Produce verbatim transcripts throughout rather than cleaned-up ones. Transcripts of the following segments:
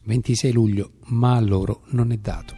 ventisei luglio, ma a loro non è dato.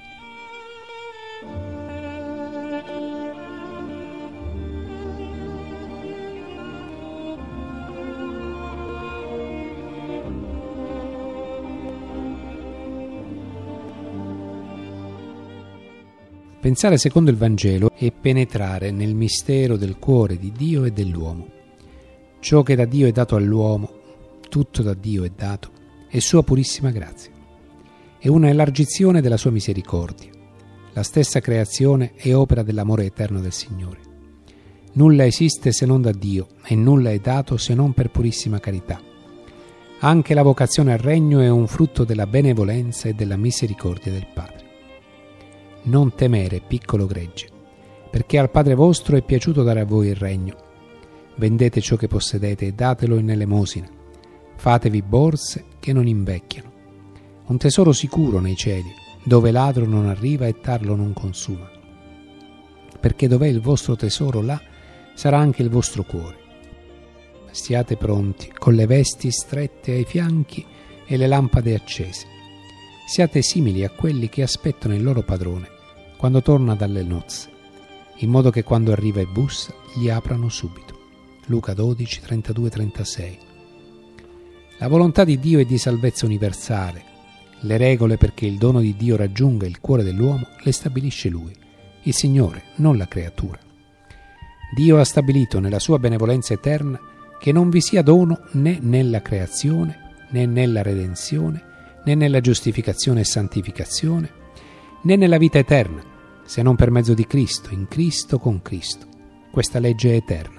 Pensare secondo il Vangelo è penetrare nel mistero del cuore di Dio e dell'uomo. Ciò che da Dio è dato all'uomo, tutto da Dio è dato, è sua purissima grazia. È una elargizione della sua misericordia. La stessa creazione è opera dell'amore eterno del Signore. Nulla esiste se non da Dio e nulla è dato se non per purissima carità. Anche la vocazione al regno è un frutto della benevolenza e della misericordia del Padre. Non temere, piccolo gregge, perché al Padre vostro è piaciuto dare a voi il regno. Vendete ciò che possedete e datelo in elemosina. Fatevi borse che non invecchiano. Un tesoro sicuro nei cieli, dove ladro non arriva e tarlo non consuma. Perché dov'è il vostro tesoro, là sarà anche il vostro cuore. Stiate pronti, con le vesti strette ai fianchi e le lampade accese. Siate simili a quelli che aspettano il loro padrone quando torna dalle nozze, in modo che quando arriva e bussa gli aprano subito. Luca dodici, trentadue trentasei. La volontà di Dio è di salvezza universale. Le regole perché il dono di Dio raggiunga il cuore dell'uomo le stabilisce Lui, il Signore, non la creatura. Dio ha stabilito nella sua benevolenza eterna che non vi sia dono né nella creazione, né nella redenzione, né nella giustificazione e santificazione, né nella vita eterna, se non per mezzo di Cristo, in Cristo, con Cristo. Questa legge è eterna.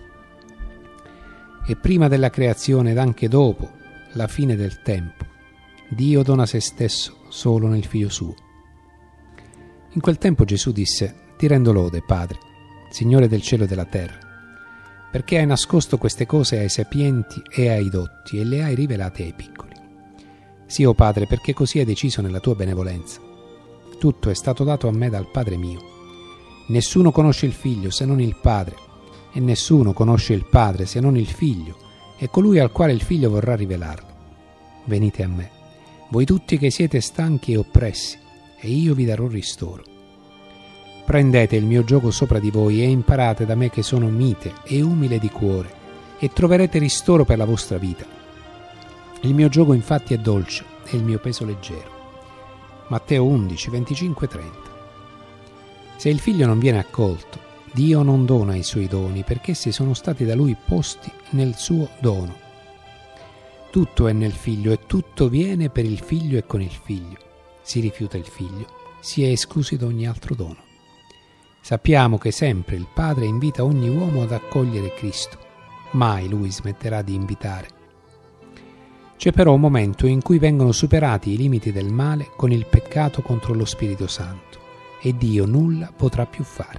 E prima della creazione ed anche dopo la fine del tempo, Dio dona se stesso solo nel Figlio suo. In quel tempo Gesù disse: «Ti rendo lode, Padre, Signore del cielo e della terra, perché hai nascosto queste cose ai sapienti e ai dotti e le hai rivelate ai piccoli. Sì, o Padre, perché così hai deciso nella tua benevolenza. Tutto è stato dato a me dal Padre mio. Nessuno conosce il Figlio se non il Padre, e nessuno conosce il Padre se non il Figlio, e colui al quale il Figlio vorrà rivelarlo. Venite a me, voi tutti che siete stanchi e oppressi, e io vi darò ristoro. Prendete il mio giogo sopra di voi e imparate da me che sono mite e umile di cuore, e troverete ristoro per la vostra vita. Il mio giogo infatti è dolce e il mio peso leggero». Matteo undici, venticinque trenta. Se il Figlio non viene accolto, Dio non dona i suoi doni, perché essi sono stati da Lui posti nel suo dono. Tutto è nel Figlio e tutto viene per il Figlio e con il Figlio. Si rifiuta il Figlio, si è esclusi da ogni altro dono. Sappiamo che sempre il Padre invita ogni uomo ad accogliere Cristo. Mai Lui smetterà di invitare. C'è però un momento in cui vengono superati i limiti del male con il peccato contro lo Spirito Santo e Dio nulla potrà più fare.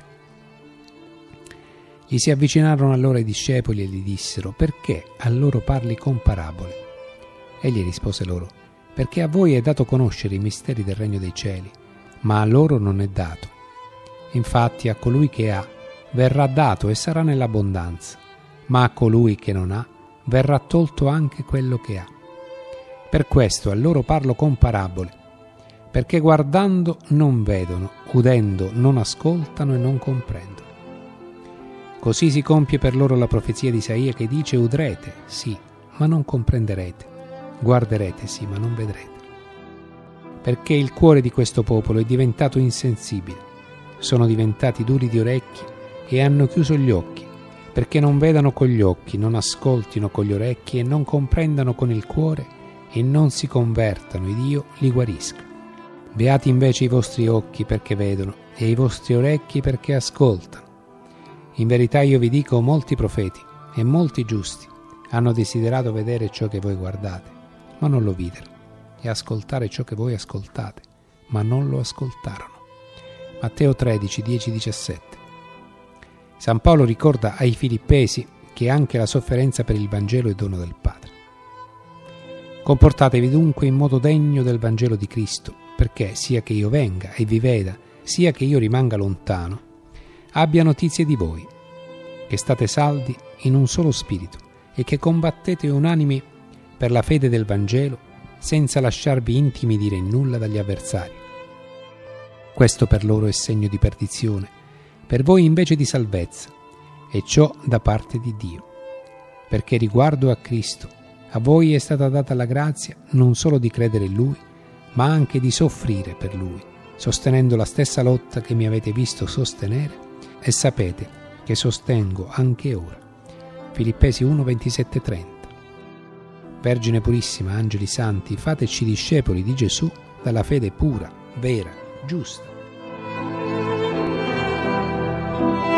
Gli si avvicinarono allora i discepoli e gli dissero: «Perché a loro parli con parabole?» Egli rispose loro: «Perché a voi è dato conoscere i misteri del regno dei cieli, ma a loro non è dato. Infatti a colui che ha verrà dato e sarà nell'abbondanza, ma a colui che non ha verrà tolto anche quello che ha. Per questo a loro parlo con parabole, perché guardando non vedono, udendo non ascoltano e non comprendono. Così si compie per loro la profezia di Isaia che dice: udrete, sì, ma non comprenderete, guarderete, sì, ma non vedrete. Perché il cuore di questo popolo è diventato insensibile, sono diventati duri di orecchi e hanno chiuso gli occhi, perché non vedano con gli occhi, non ascoltino con gli orecchi e non comprendano con il cuore e non si convertano ed io li guarisca. Beati invece i vostri occhi perché vedono e i vostri orecchi perché ascoltano. In verità io vi dico, molti profeti e molti giusti hanno desiderato vedere ciò che voi guardate, ma non lo videro, e ascoltare ciò che voi ascoltate, ma non lo ascoltarono». Matteo tredici, dieci diciassette. San Paolo ricorda ai Filippesi che anche la sofferenza per il Vangelo è dono del Padre. Comportatevi dunque in modo degno del Vangelo di Cristo, perché sia che io venga e vi veda, sia che io rimanga lontano, abbia notizie di voi, che state saldi in un solo spirito e che combattete unanimi per la fede del Vangelo, senza lasciarvi intimidire in nulla dagli avversari. Questo per loro è segno di perdizione, per voi invece di salvezza, e ciò da parte di Dio. Perché riguardo a Cristo, a voi è stata data la grazia non solo di credere in Lui, ma anche di soffrire per Lui, sostenendo la stessa lotta che mi avete visto sostenere, e sapete che sostengo anche ora. Filippesi uno, ventisette trenta. Vergine purissima, angeli santi, fateci discepoli di Gesù dalla fede pura, vera, giusta.